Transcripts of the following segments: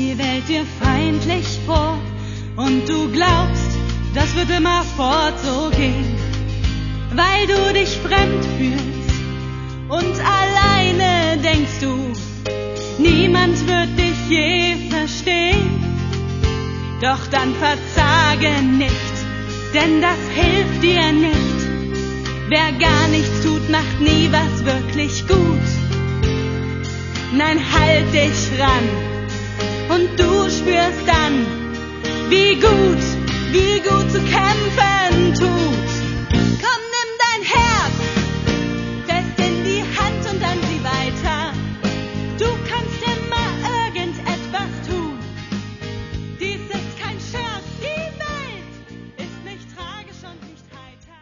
die Welt dir feindlich vor und du glaubst, das wird immer fort so gehen, weil du dich fremd fühlst und alleine denkst du, niemand wird dich je verstehen. Doch dann verzage nicht, denn das hilft dir nicht. Wer gar nichts tut, macht nie was wirklich gut. Nein, halt dich ran und du spürst dann, wie gut zu kämpfen tut. Komm, nimm dein Herz fest in die Hand und dann sieh weiter. Du kannst immer irgendetwas tun. Dies ist kein Scherz, die Welt ist nicht tragisch und nicht heiter.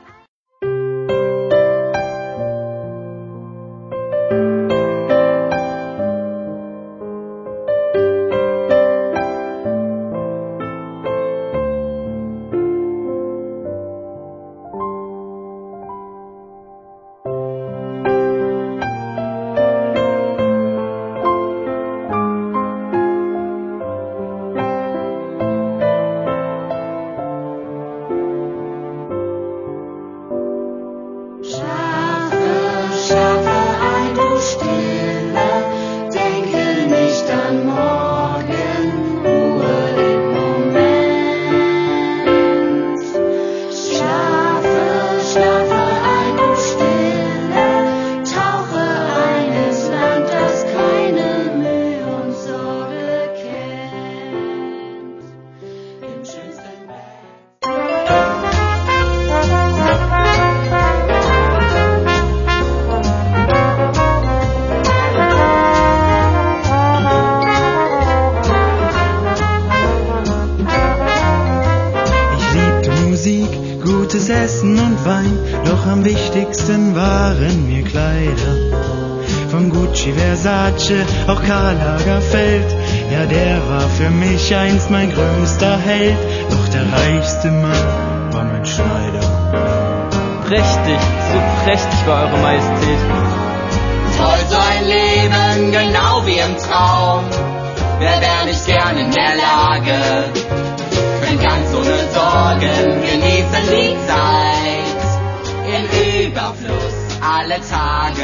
Gutes Essen und Wein, doch am wichtigsten waren mir Kleider. Von Gucci, Versace, auch Karl Lagerfeld, ja der war für mich einst mein größter Held. Doch der reichste Mann war mein Schneider. Prächtig, so prächtig war Eure Majestät. Toll so ein Leben, genau wie im Traum. Wer wär nicht gern in der Lage, könnt ganz ohne Sorgen genießen die Zeit. Im Überfluss alle Tage.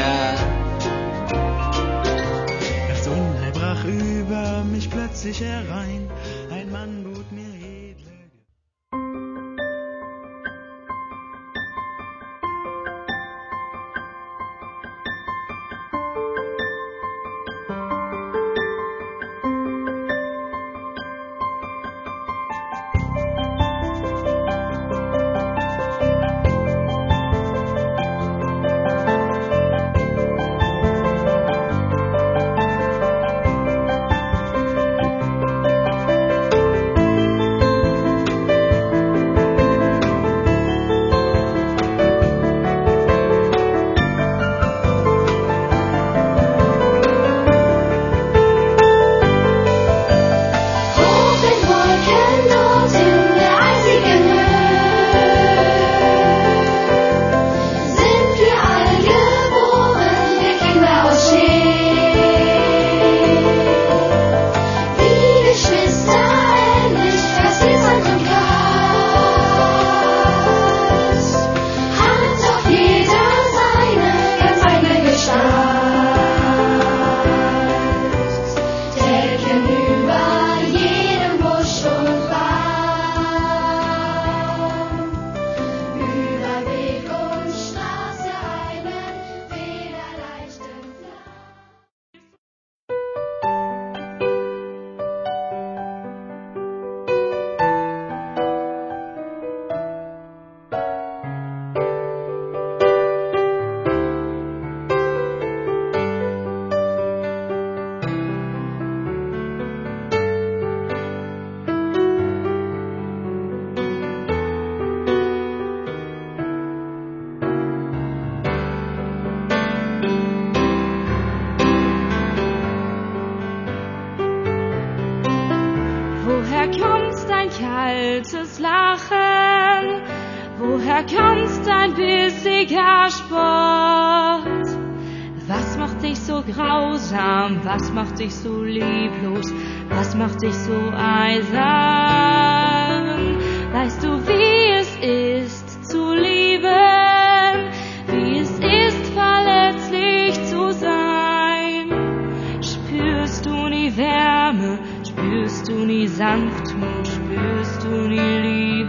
Das Unheil brach über mich plötzlich herein. Ein Mann bot mir edle. kaltes Lachen? Woher kommt dein bissiger Spott? Was macht dich so grausam? Was macht dich so lieblos? Was macht dich so einsam? Weißt du, wie es ist zu lieben, wie es ist verletzlich zu sein? Spürst du nie Wärme, spürst du nie Sanftmut, spürst du nie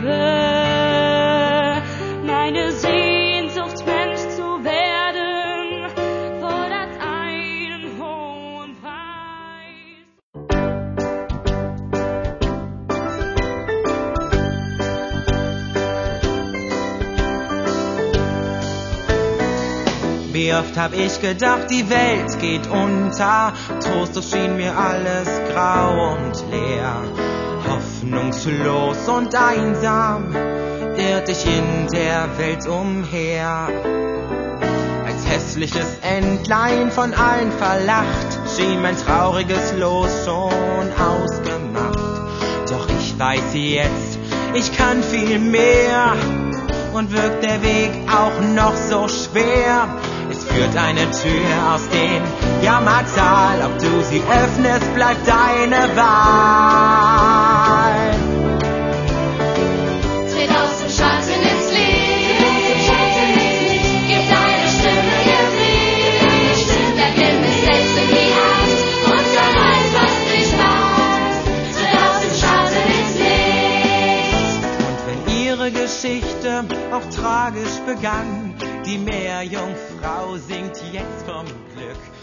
Liebe? Meine Sehnsucht, Mensch zu werden, fordert einen hohen Preis. Wie oft hab ich gedacht, die Welt geht unter, trostlos schien mir alles grau und leer. Hoffnungslos und einsam irrt ich in der Welt umher. Als hässliches Entlein von allen verlacht, schien mein trauriges Los schon ausgemacht. Doch ich weiß jetzt, ich kann viel mehr und wirkt der Weg auch noch so schwer. Es führt eine Tür aus dem Jammertal, ob du sie öffnest, bleibt deine Wahl. Tritt aus dem Schatten ins Licht, gib deine Stimme Gewicht, der Himmel setzt in die Hand und zerreißt, was dich macht. Tritt aus dem Schatten ins Licht. Und wenn ihre Geschichte auch tragisch begann, die Meerjungfrau singt jetzt vom Glück.